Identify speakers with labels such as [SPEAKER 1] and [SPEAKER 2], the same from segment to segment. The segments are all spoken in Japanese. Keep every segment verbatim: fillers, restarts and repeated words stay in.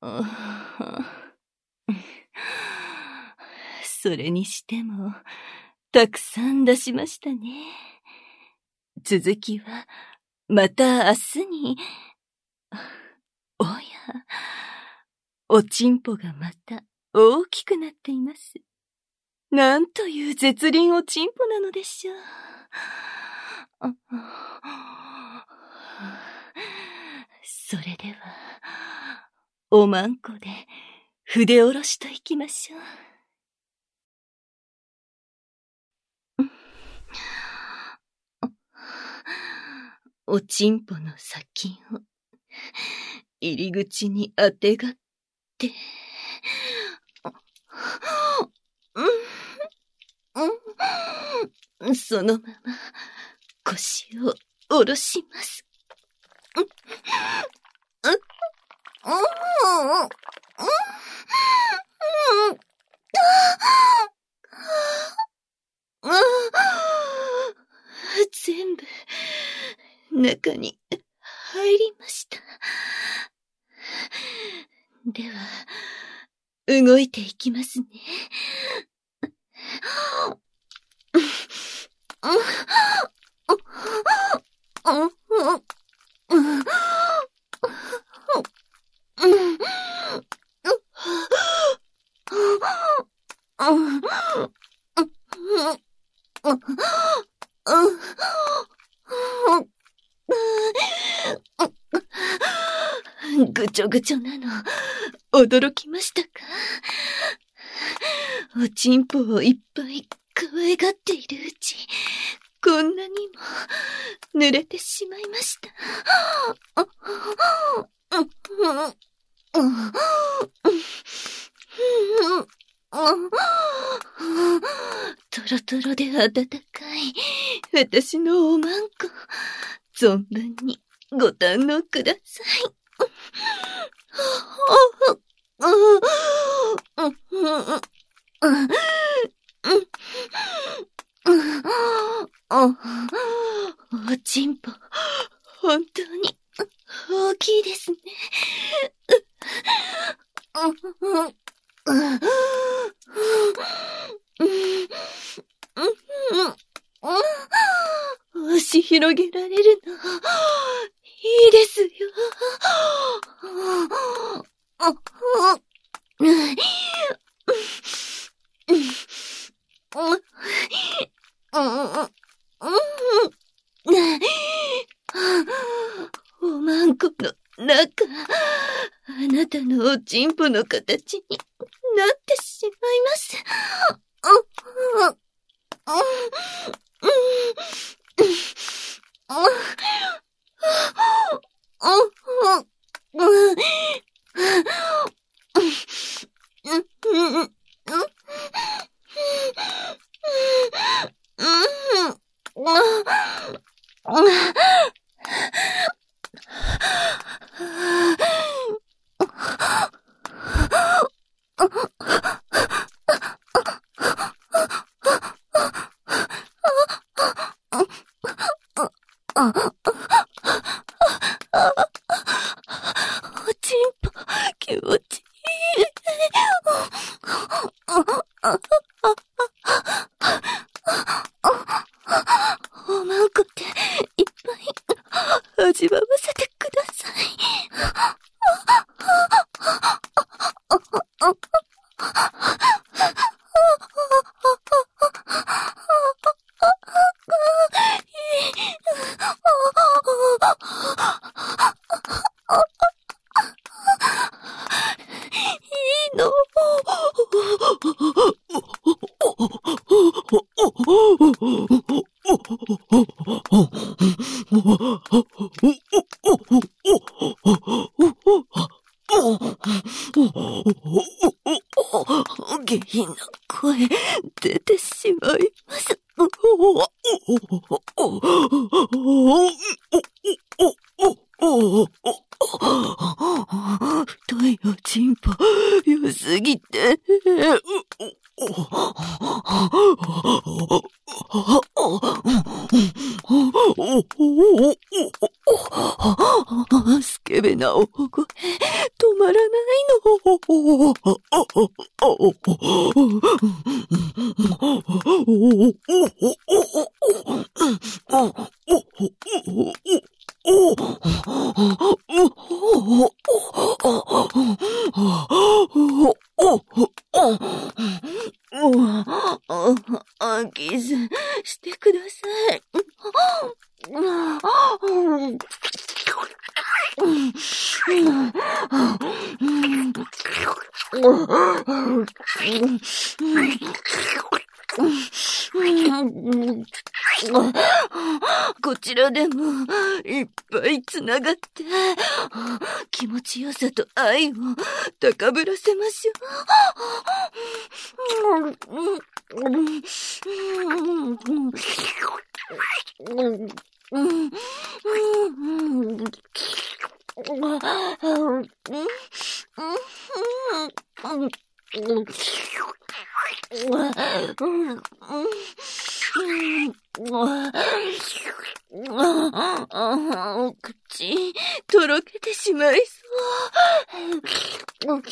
[SPEAKER 1] それにしても、たくさん出しましたね。続きは、また明日に。おや、おちんぽがまた大きくなっています。なんという絶倫おちんぽなのでしょう。それでは、おまんこで筆下ろしといきましょう。おちんぽの先を入り口にあてがって、そのまま腰を下ろします。全部中に入りました。では動いていきますね。ぐちょぐちょなの驚きましたか？おちんぽをいっぱい可愛がっているうち、こんなにも濡れてしまいました。トロトロで温かい私のおまんこ、存分にご堪能ください。おちんぽ、本当に大きいですね。押し広げられるの、いいですよ。おまんこの中、あなたのおちんぽの形になってしまいます。おちんぽ、気持ちいい。おまんこっていっぱい味わわせてください。いいの？下品な声出てしまいます。太いおちんぽ良すぎて。 スケベな大声、止まらないの。キスしてください。こちらでもいっぱいつながって気持ちよさと愛を高ぶらせましょう。口とろけてしまいそう。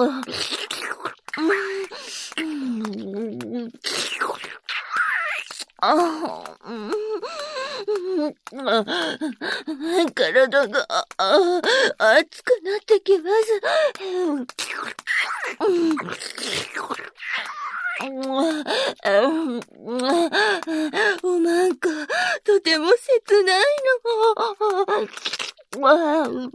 [SPEAKER 1] 体が熱くなってきます。おまんこ、とても切ないの。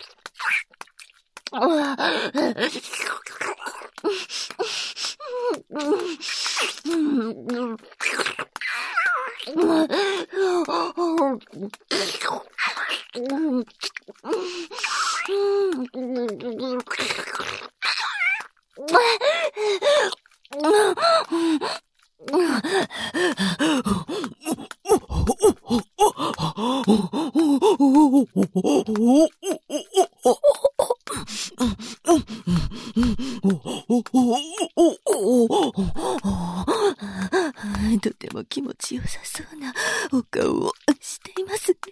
[SPEAKER 1] とても気持ちよさそうなお顔をしていますね。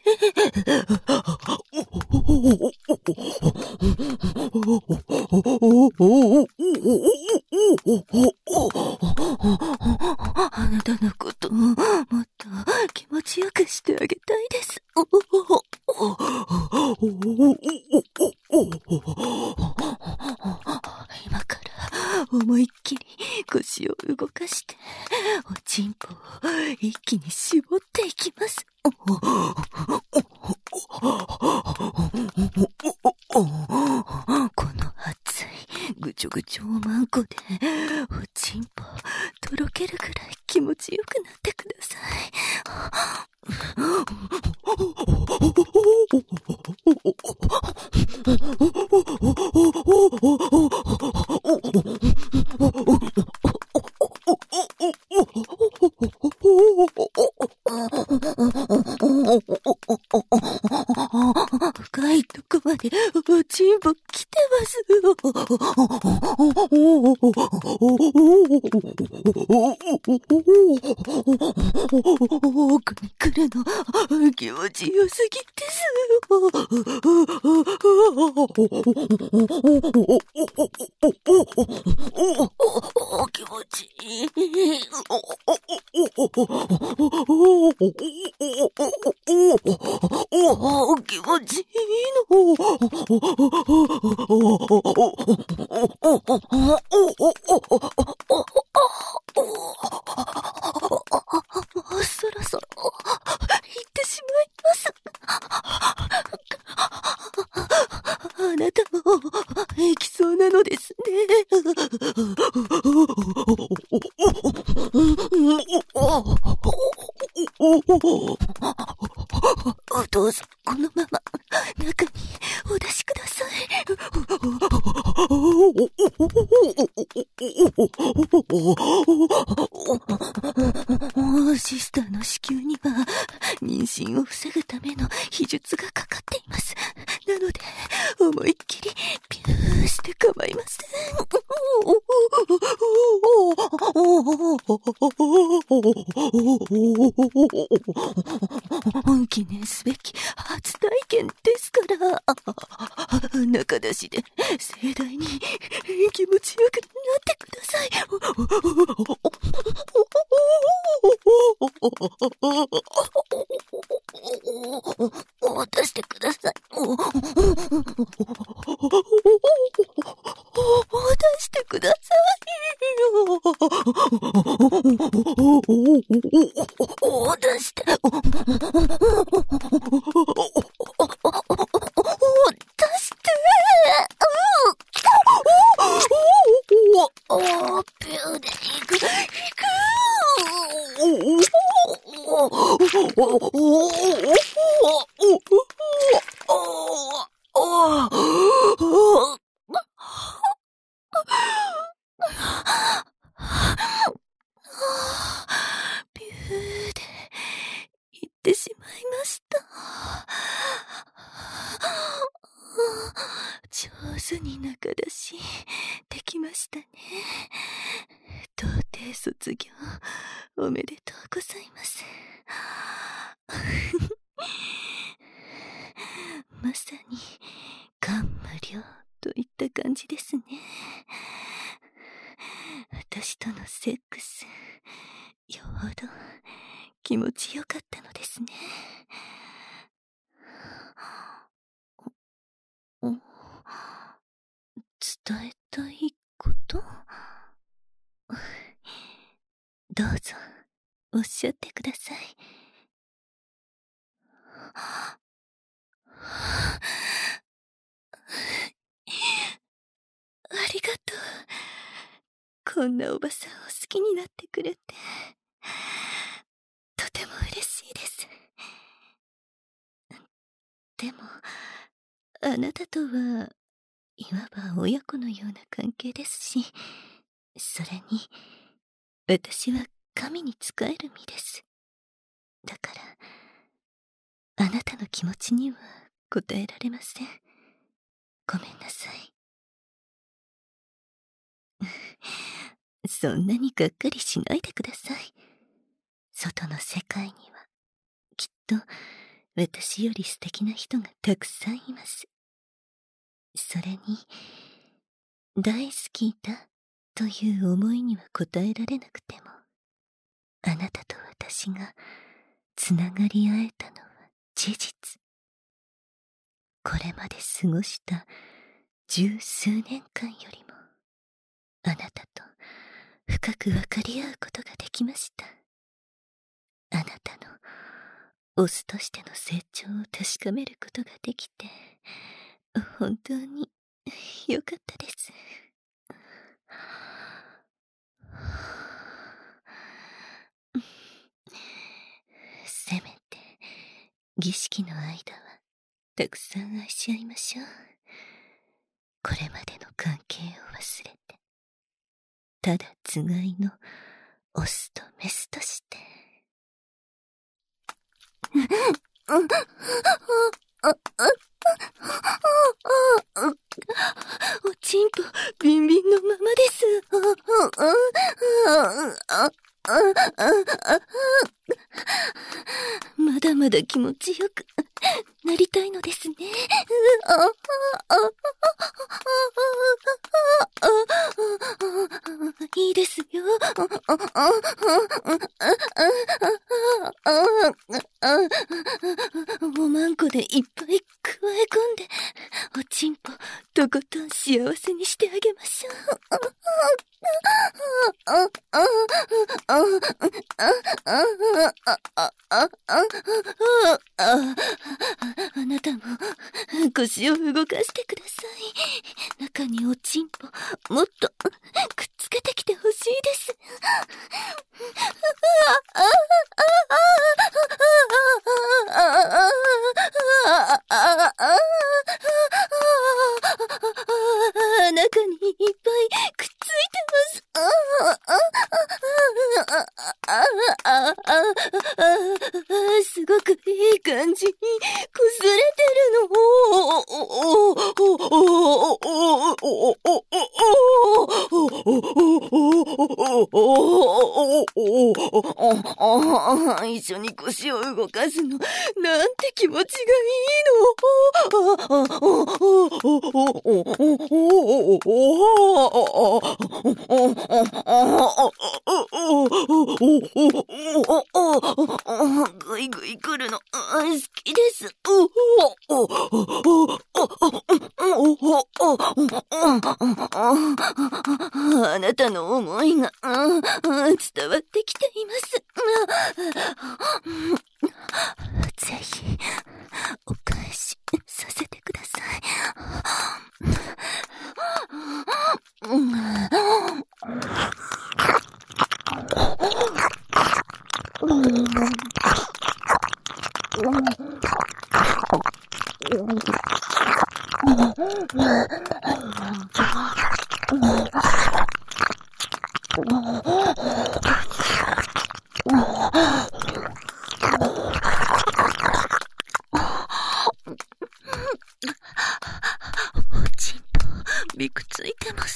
[SPEAKER 1] あなたのことをもっと気持ちよくしてあげたいです。今から思いっきり腰を動かしておちんぽを一気に絞っていきます。この熱いぐちょぐちょおまんこでおちんぽとろけるくらい気持ちよくなってください。深いとこまでおちんぽ来てます。奥に来るの気持ちよすぎです。気持ちいい。気持ちいいの。もうそろそろ行ってしまいます。あなたも行きそうなのですね。お父さん、このまま中にお出しください。シスターの子宮には妊娠を防ぐための秘術がかかっています。なので思いっきりピューして構いません。記念すべき初体中出しで盛大に気持ちよくなってください。出してください。出してください。出して。おー、ビューで行く、行くビューで行ってしまいました。上手に中出しできましたね。童貞卒業おめでとうございます。まさに感無量といった感じですね。私とのセックスよほど気持ちよかったのですね。伝えたいこと？どうぞおっしゃってください。ありがとう。こんなおばさんを好きになってくれてとても嬉しいです。でもあなたとはいわば親子のような関係ですし、それに私は神に仕える身です。だからあなたの気持ちには応えられません。ごめんなさい。そんなにがっかりしないでください。外の世界にはきっと私より素敵な人がたくさんいます。それに大好きだという思いには応えられなくても、あなたと私がつながり合えたのは事実。これまで過ごした十数年間よりもあなたと深く分かり合うことができました。あなたのオスとしての成長を確かめることができて本当によかったです。せめて儀式の間はたくさん愛し合いましょう。これまでの関係を忘れて、ただつがいのオスとメスとしておちんぽビンビンのままです。まだまだ気持ちよくなりたいのですね。いいですよ。おまんこでいっぱい加え込んでおちんぽとことん幸せにしてあげましょう。あなたも腰を動かしてください。中におちんぽもっとくっつけてきてほしいです。中にいっぱいくっついてます。すごくいい感じにこすれてるの。 一緒に腰を動かすの、なんて気持ちがいいの。ぐいぐい来るの、好きです。あなたの思いが伝わってきています。ぜひお返しさせてください。おちんぽびくついてます。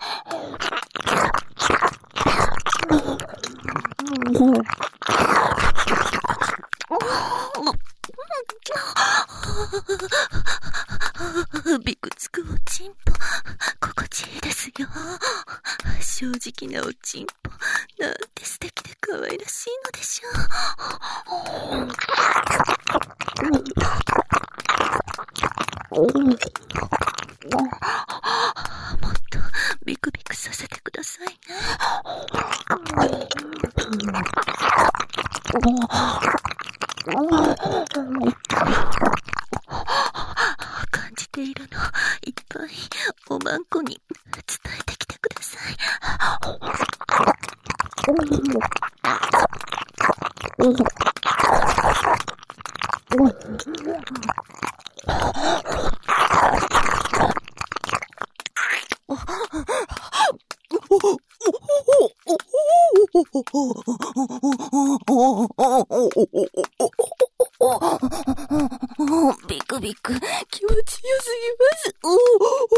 [SPEAKER 1] びくつくおちんぽ心地いいですよ。正直なおちんぽなんて素敵で可愛らしいのでしょう。もっとビクビクさせてくださいね。感じているのいっぱいおまんこに伝えてきてください。ビクビク気持ちよすぎます。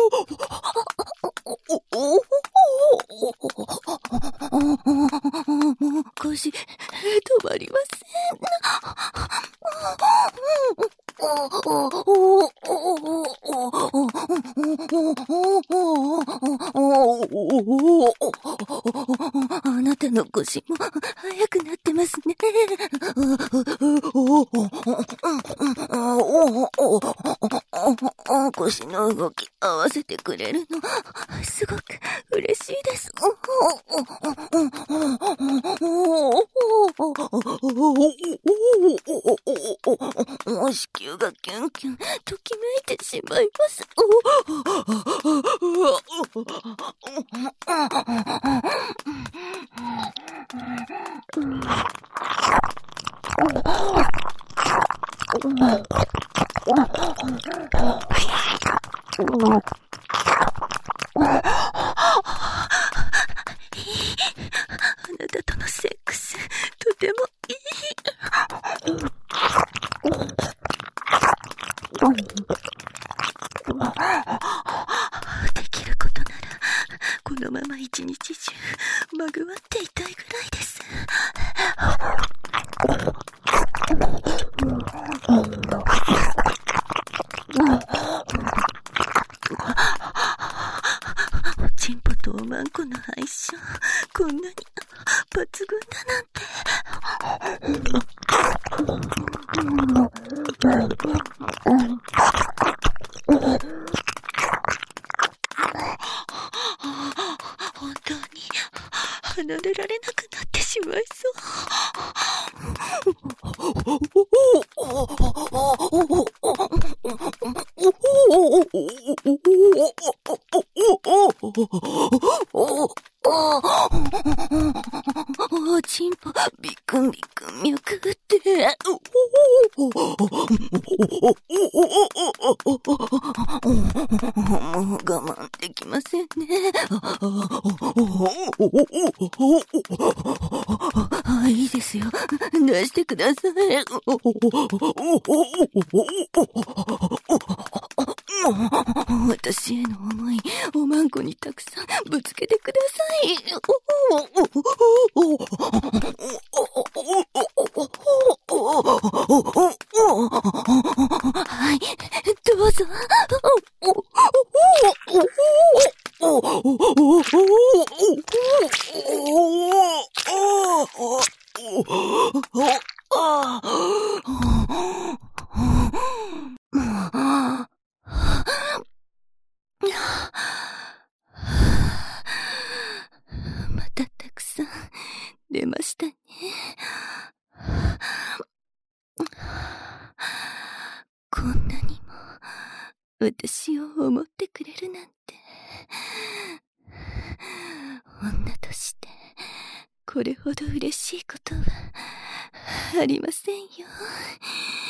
[SPEAKER 1] もう腰止まりません。あなたの腰も速くなってますね。腰の動き合わせてくれるのすごく嬉しいです。子宮がキュンキュンときめいてしまいます。あなたとのセックスとてもいい。できることならこのまま一日中まぐわっていたいぐらいです。おちんぽとおまんこの相性こんなに抜群だなんて。本当に離れられなくなってしまいそう。おちんぽビクンビクンめくってもう我慢できませんね。あ、いいですよ。出してください。 私への思い、おまんこにたくさんぶつけてください。はい、どうぞ。またたくさん出ましたね。こんなにも私を思ってくれるなんて。女としてこれほど嬉しいことはありませんよ。